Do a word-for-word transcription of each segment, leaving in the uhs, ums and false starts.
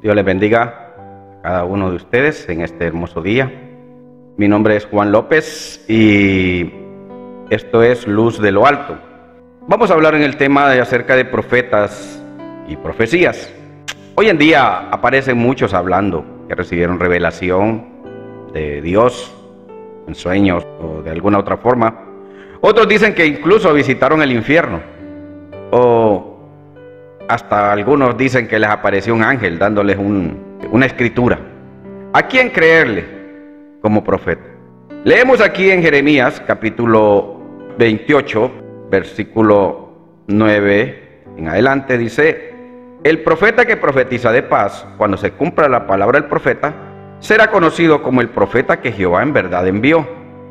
Dios les bendiga a cada uno de ustedes en este hermoso día. Mi nombre es Juan López y esto es Luz de lo Alto. Vamos a hablar en el tema de acerca de profetas y profecías. Hoy en día aparecen muchos hablando que recibieron revelación de Dios en sueños o de alguna otra forma. Otros dicen que incluso visitaron el infierno, o hasta algunos dicen que les apareció un ángel dándoles un, una escritura. ¿A quién creerle como profeta? Leemos aquí en Jeremías capítulo veintiocho, versículo nueve en adelante, dice: el profeta que profetiza de paz, cuando se cumpla la palabra del profeta, será conocido como el profeta que Jehová en verdad envió.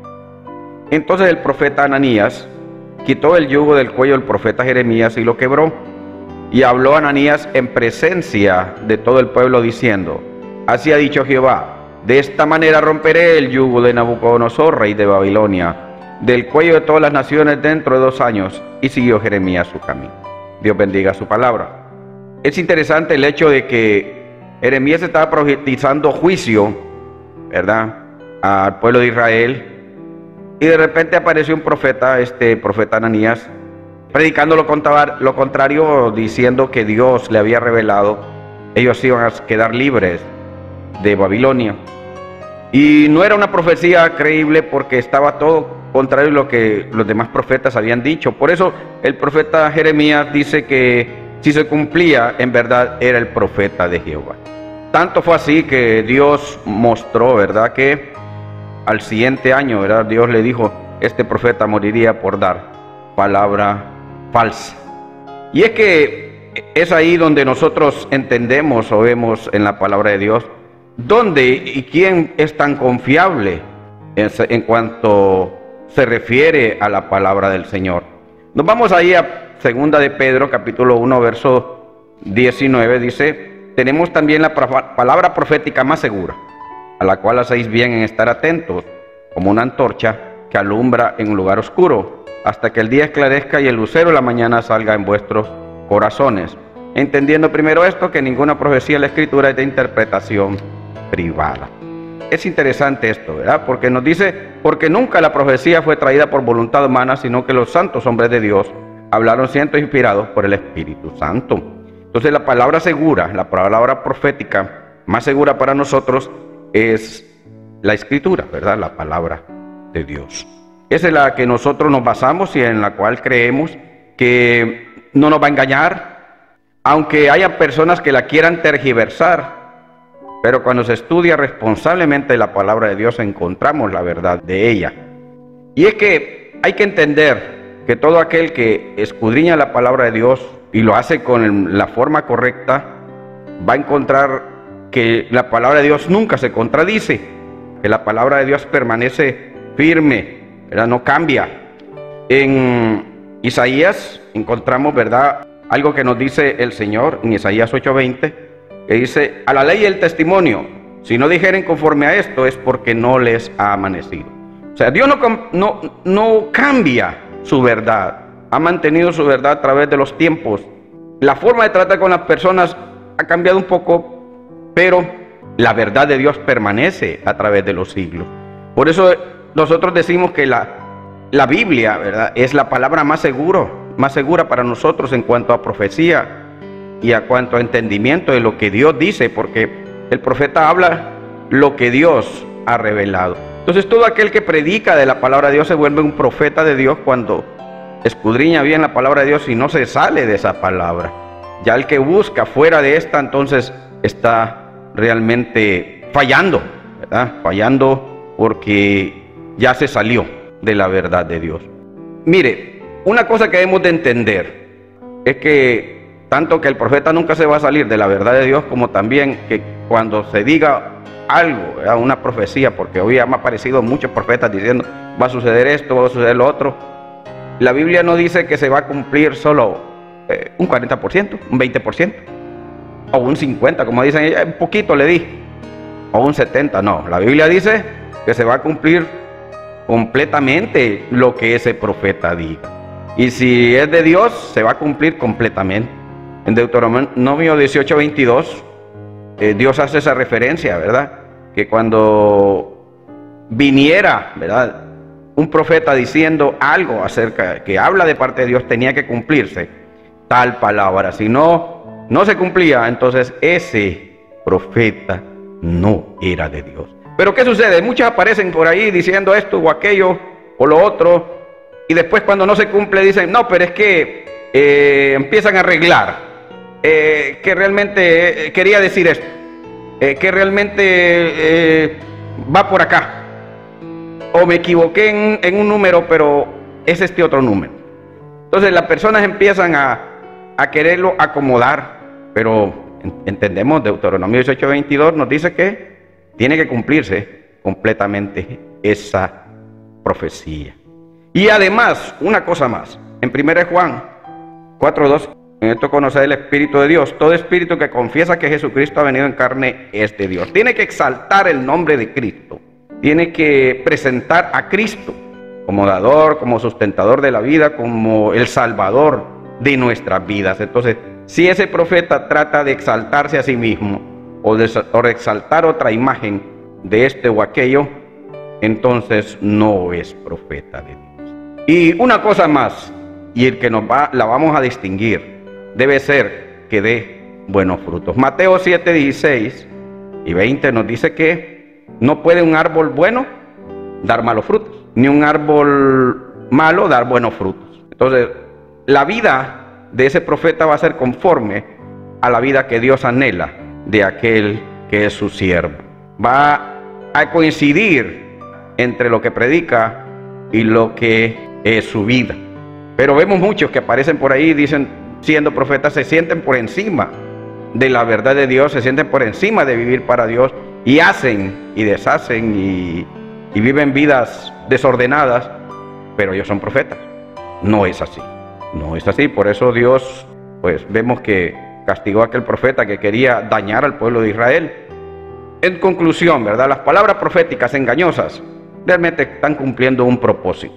Entonces el profeta Ananías quitó el yugo del cuello del profeta Jeremías y lo quebró. Y habló Ananías en presencia de todo el pueblo diciendo: así ha dicho Jehová, de esta manera romperé el yugo de Nabucodonosor, rey de Babilonia, del cuello de todas las naciones dentro de dos años. Y siguió Jeremías su camino. Dios bendiga su palabra. Es interesante el hecho de que Jeremías estaba profetizando juicio, ¿verdad?, al pueblo de Israel, y de repente apareció un profeta, este profeta Ananías, predicando lo contrario, diciendo que Dios le había revelado, ellos iban a quedar libres de Babilonia. Y no era una profecía creíble porque estaba todo contrario a lo que los demás profetas habían dicho. Por eso el profeta Jeremías dice que si se cumplía, en verdad era el profeta de Jehová. Tanto fue así que Dios mostró, ¿verdad?, que al siguiente año, ¿verdad?, Dios le dijo: este profeta moriría por dar palabra falsa. Y es que es ahí donde nosotros entendemos o vemos en la palabra de Dios dónde y quién es tan confiable en, en cuanto se refiere a la palabra del Señor. Nos vamos ahí a segunda de Pedro, capítulo uno, verso diecinueve, dice: tenemos también la palabra profética más segura, a la cual hacéis bien en estar atentos, como una antorcha que alumbra en un lugar oscuro, hasta que el día esclarezca y el lucero de la mañana salga en vuestros corazones. Entendiendo primero esto, que ninguna profecía de la Escritura es de interpretación privada. Es interesante esto, ¿verdad? Porque nos dice, porque nunca la profecía fue traída por voluntad humana, sino que los santos hombres de Dios hablaron siendo inspirados por el Espíritu Santo. Entonces la palabra segura, la palabra profética más segura para nosotros es la Escritura, ¿verdad? La palabra de Dios. Esa es la que nosotros nos basamos y en la cual creemos que no nos va a engañar, aunque haya personas que la quieran tergiversar. Pero cuando se estudia responsablemente la palabra de Dios, encontramos la verdad de ella. Y es que hay que entender que todo aquel que escudriña la palabra de Dios y lo hace con la forma correcta, va a encontrar que la palabra de Dios nunca se contradice, que la palabra de Dios permanece firme, ¿verdad?, no cambia. En Isaías encontramos, ¿verdad?, algo que nos dice el Señor en Isaías ocho veinte, que dice: a la ley y el testimonio, si no dijeren conforme a esto, es porque no les ha amanecido. O sea, Dios no, no, no cambia su verdad, ha mantenido su verdad a través de los tiempos. La forma de tratar con las personas ha cambiado un poco, pero la verdad de Dios permanece a través de los siglos. Por eso nosotros decimos que la, la Biblia, ¿verdad?, es la palabra más seguro, más segura para nosotros en cuanto a profecía y a cuanto a entendimiento de lo que Dios dice, porque el profeta habla lo que Dios ha revelado. Entonces todo aquel que predica de la palabra de Dios se vuelve un profeta de Dios cuando escudriña bien la palabra de Dios y no se sale de esa palabra. Ya el que busca fuera de esta, entonces está realmente fallando, ¿verdad? Fallando porque ya se salió de la verdad de Dios. Mire, una cosa que debemos de entender es que tanto que el profeta nunca se va a salir de la verdad de Dios, como también que cuando se diga algo, ¿verdad?, una profecía, porque hoy han aparecido muchos profetas diciendo va a suceder esto, va a suceder lo otro. La Biblia no dice que se va a cumplir solo eh, un cuarenta por ciento, un veinte por ciento, o un cincuenta por ciento, como dicen ella, un poquito le di, o un setenta por ciento, no. La Biblia dice que se va a cumplir completamente lo que ese profeta diga. Y si es de Dios, se va a cumplir completamente. En Deuteronomio dieciocho veintidós eh, Dios hace esa referencia, ¿verdad? Que cuando viniera, ¿verdad?, un profeta diciendo algo acerca, que habla de parte de Dios, tenía que cumplirse tal palabra. Si no, no se cumplía, entonces ese profeta no era de Dios. Pero ¿qué sucede? Muchos aparecen por ahí diciendo esto o aquello o lo otro, y después cuando no se cumple dicen, no, pero es que eh, empiezan a arreglar, eh, que realmente eh, quería decir esto, eh, que realmente eh, va por acá, o me equivoqué en, en un número, pero es este otro número. Entonces las personas empiezan a, a quererlo acomodar, pero entendemos, Deuteronomio dieciocho veintidós nos dice que tiene que cumplirse completamente esa profecía. Y además, una cosa más, en primera de Juan cuatro dos, en esto conocer el Espíritu de Dios. Todo espíritu que confiesa que Jesucristo ha venido en carne es de Dios. Tiene que exaltar el nombre de Cristo. Tiene que presentar a Cristo como dador, como sustentador de la vida, como el salvador de nuestras vidas. Entonces, si ese profeta trata de exaltarse a sí mismo o de, o de exaltar otra imagen de este o aquello, entonces no es profeta de Dios. Y una cosa más, y el que nos va, la vamos a distinguir, debe ser que dé buenos frutos. Mateo siete, dieciséis y veinte nos dice que no puede un árbol bueno dar malos frutos, ni un árbol malo dar buenos frutos. Entonces, la vida de ese profeta va a ser conforme a la vida que Dios anhela de aquel que es su siervo. Va a coincidir entre lo que predica y lo que es su vida. Pero vemos muchos que aparecen por ahí, dicen, siendo profetas, se sienten por encima de la verdad de Dios, se sienten por encima de vivir para Dios, y hacen y deshacen y, y viven vidas desordenadas, pero ellos son profetas. No es así, no es así. Por eso Dios, pues vemos que castigó a aquel profeta que quería dañar al pueblo de Israel. En conclusión, ¿verdad?, las palabras proféticas engañosas realmente están cumpliendo un propósito,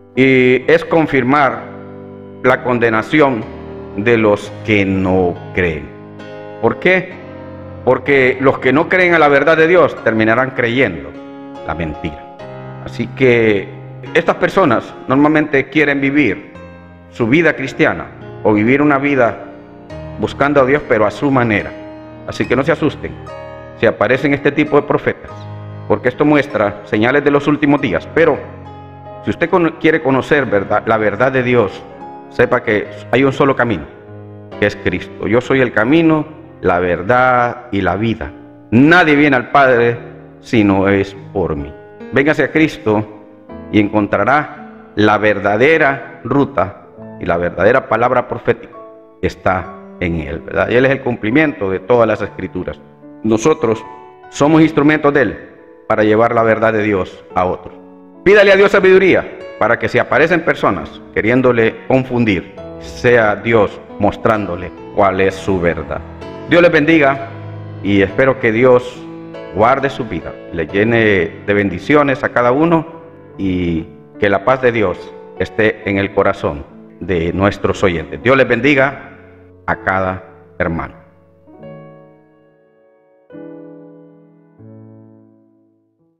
y es confirmar la condenación de los que no creen. ¿Por qué? Porque los que no creen a la verdad de Dios terminarán creyendo la mentira. Así que estas personas normalmente quieren vivir su vida cristiana o vivir una vida buscando a Dios, pero a su manera. Así que no se asusten si aparecen este tipo de profetas, porque esto muestra señales de los últimos días. Pero si usted quiere conocer verdad, la verdad de Dios, sepa que hay un solo camino, que es Cristo. Yo soy el camino, la verdad y la vida. Nadie viene al Padre si no es por mí. Véngase a Cristo y encontrará la verdadera ruta y la verdadera palabra profética que está en Él, ¿verdad? Y Él es el cumplimiento de todas las Escrituras. Nosotros somos instrumentos de Él para llevar la verdad de Dios a otros. Pídale a Dios sabiduría para que si aparecen personas queriéndole confundir, sea Dios mostrándole cuál es su verdad. Dios les bendiga y espero que Dios guarde su vida, le llene de bendiciones a cada uno y que la paz de Dios esté en el corazón de nuestros oyentes. Dios les bendiga a cada hermano.